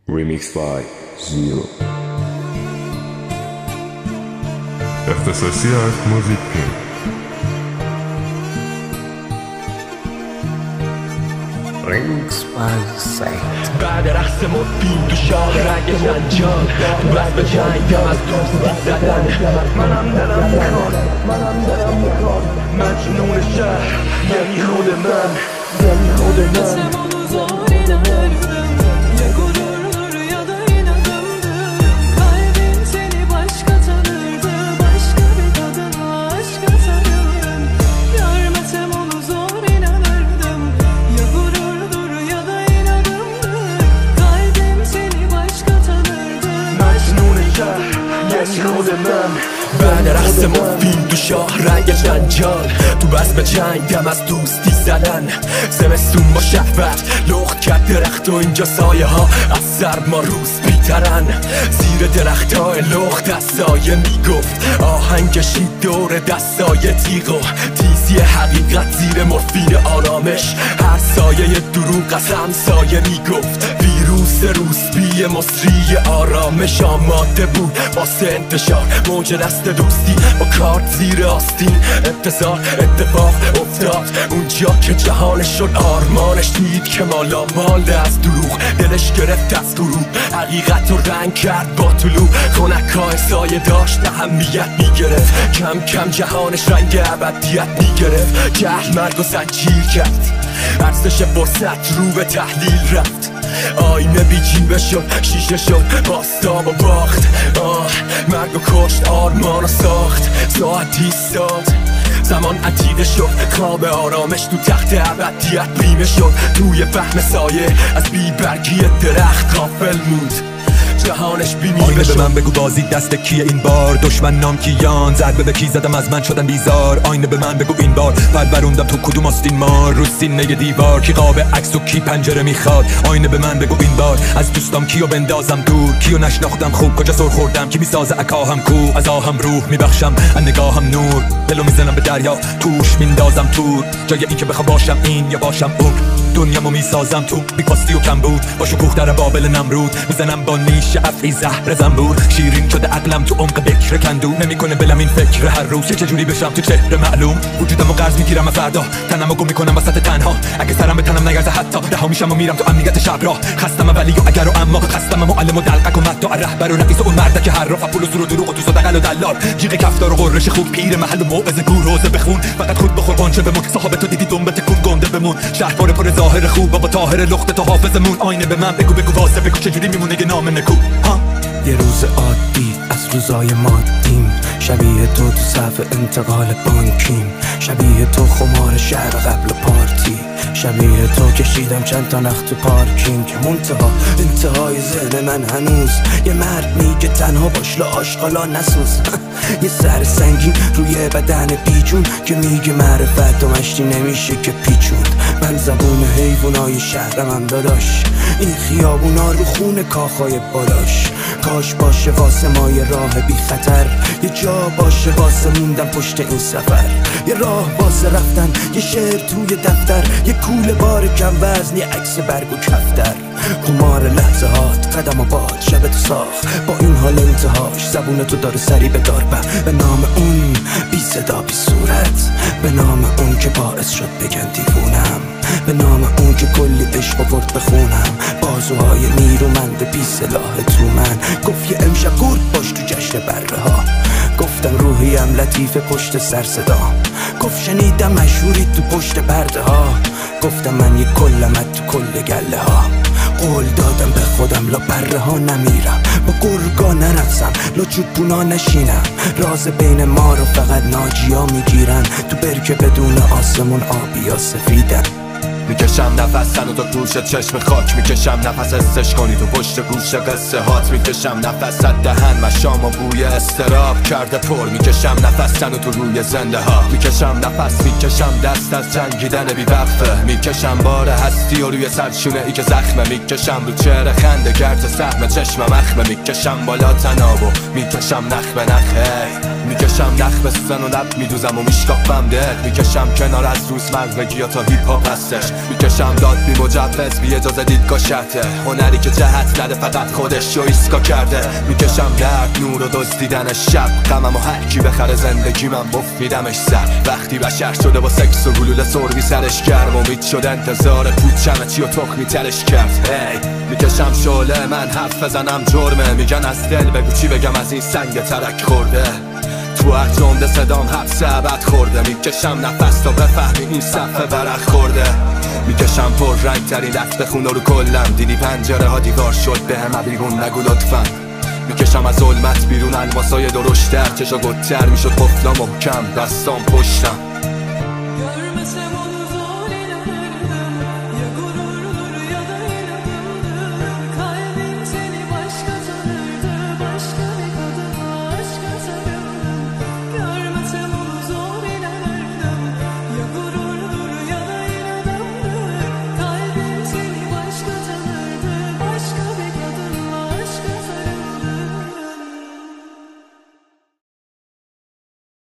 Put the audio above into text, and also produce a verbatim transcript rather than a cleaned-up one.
Remixed by Zero. اختصاصی از موزیک پین. Remixed by Saint. بعد رقص مفید تو شاه رنگ جنجال تو بس به جنگم از دوستی زدن منم دلم میخواد منم دلم میخواد مجنون شهر یعنی خود من یعنی خود من بعد رقص مفید تو شاه رنگ جنجال تو بس به جنگم از دوستی زدن زمستون با شهوت لخت کرد درخت و اینجا سایه ها از سرد ما روز بیترن زیر درخت های لخت از سایه میگفت آهنگ کشید دور دستای تیغ و تیزی حقیقت زیر مورفین آرامش هر سایه دروغ از همسایه میگفت ویروس روسبی مصری آرامش آماده بود واسه انتشار موج دست دوستی با کارت زیر آستین انتظار اتفاق افتاد اونجا که جهانش شد آرمانش دید که مالا مال از دروغ دلش گرفت از غروب حقیقت رو رنگ کرد با طلوع خنکای سایه داشت اهمیت میگرفت کم کم جهانش رنگ ابدیت میگرفت جهل مرگ و زنجیر کرد ارزش فرصت رو به تحلیل رفت آینه بیجیبه شد شیشه شد باستاب و باخت آه مرگ و کشت آرمان و ساخت ساعت ایستاد زمان عتیده شد خواب آرامش تو تخت ابدیت بیمه شد توی فهم سایه از بیبرگی درخت غافل موند جهانش آینه به من بگو بازی دست کیه این بار دشمن نام کیان ضربه به کی زدم از من شدن بیزار آینه به من بگو این بار پروروندم تو کدوم آستین مار رو سینه دیوار کی قاب عکس و کی پنجره میخواد آینه به من بگو این بار از دوستام کیو بندازم دور کیو نشناختم خوب کجا سر خوردم کی میسازه عکاهم کو از آهم روح میبخشم از نگاهم نور دلو میزنم به دریا توش میندازم تور جای این که بخوام باشم این یا باشم اون دنیامو میسازم تو بی‌کاستی و کم بود با شکوه در بابل نمرود میزنم با نیش افعی زهر زنبور شیرین شده عقلم تو عمق بکر کندو نمیکنه بلم این فکر هر روز چه جوری بشم تو چهره معلوم وجودمو قرض میگیرم فردا تنمو گم میکنم وسط تنها اگه سرم به تنم نگرزه حتی رها میشم و میرم تو امنیت شب راه خستم ولی و اگر و اما خستم معلم و دلقک و مدع رهبر و رئیس و اون مردک هر راه پول و زور و دروغ و تو دقل و دلال جیغ کفتار و قررش خوب پیر محل و موعظه گور روزه بخون فقط خود بخور قنچه بمون صاحب تو دیدی دنبه تکون گنده بمون شهر پر پر ظاهر خوب و با طاهر لخت تو حافظمون آینه به من بگو بگو واسه بگو چه جوری میمونه نام نکو ها یه روز عادی از روزای مادیم شبیه تو تو صف انتقال بانکیم شبیه تو خمار شهر قبل پارتی شبیه تو کشیدم چند تا نخت تو پارکینگ منتها انتهای ذهن من هنوز یه مرد میگه تنها باش لآشغالا نسوز یه سر سنگین روی بدن بیجون که میگه معرفت و مشتی نمیشه که پیچوند من زبون حیوانای شهرم هم داداش این خیابونا رو خون کاخای بالاش کاش باشه واسه ما یه راه بی خطر یه جا باشه واسه موندن پشت این سفر یه راه واسه رفتن یه شعر توی دفتر یه کوله بار کم وزن یه عکس برگ و کفتر قمار لحظه هات قدم و باد شب تو ساخت با این حال انتهاش زبون تو داره سری به دار به نام اون بی صدا بی صورت به نام اون که باعث شد بگن دیوونم به نام اون که کلی عشق آورد بخونم بازوهای نیرومند بی سلاح تو من گفت یه امشب گرد باش تو جشن بره ها گفتم روحیم لطیف پشت سر صدا گفت شنیدم مشهوری تو پشت پرده ها گفتم من یه کلمت تو کل گله ها قول دادم به خودم لا بره ها نمیرم با گرگا نرقصم لا چوبونا نشینم راز بین ما رو فقط ناجیا میگیرن تو برکه بدون آسمون آبی یا سفیدن میکشم نفس تن و تا گوشت چشم خاک میکشم نفس استش کنی تو پشت گوش قصه هات میکشم نفس از دهن و شام و بوی استراب کرده پر میکشم نفس تن و تو روی زنده ها میکشم نفس میکشم دست از جنگیدن بی وقفه میکشم بار هستی و روی سرشونه ای که زخمه میکشم رو چهره خنده گرد سهم چشم مخمه میکشم بالا تنابو میکشم نخ به نخه میکشم نخ به سوزن و لب میدوزم و میشکافم دل میکشم کنار از روزمرگی تا هیپ هاپ هستش میکشم داد بی مجوز بی اجازه دیدگاه شرطه هنری که جهت نده فقط خودش رو ایسکا کرده میکشم درد نور و دزدیدنش شب غمم و هر کی بخره زندگی من بفیدمش سر وقتی بشر شده با سکس و گلوله سربی سرش گرم امید شده انتظار پوچمه چی و تخمی ترش کرد هی میکشم شعله من حرف بزنم جرمه میگن از دل بگو چی بگم از این سنگ ترک خورده تو هر جمله صدام حبس ابد خورده میکشم نفس تا بفهمی این صفحه برق خورده میکشم پر رنگ ترین دست بخونه رو کلم دیدی پنجره ها دیوار شد به همه بیرون نگو لطفا میکشم از ظلمت بیرون الماسای درشتر چشا گتر میشد قفلا محکم دستام پشتم